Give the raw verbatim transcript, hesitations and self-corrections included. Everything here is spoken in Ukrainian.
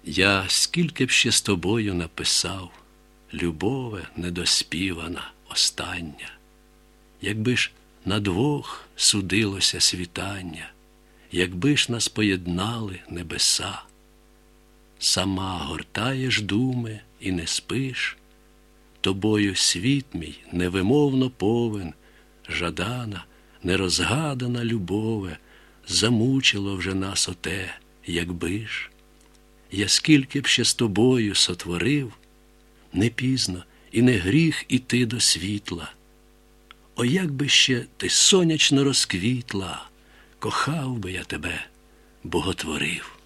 Я скільки б ще з тобою написав, любове недоспівана остання, якби ж на двох судилося світання, якби ж нас поєднали небеса. Сама гортаєш думи і не спиш, тобою світ мій невимовно повен, жадана, нерозгадана любове, замучило вже нас оте, якби ж. Я скільки б ще з тобою сотворив, не пізно і не гріх іти до світла. О, як би ще ти сонячно розквітла, кохав би я тебе, боготворив.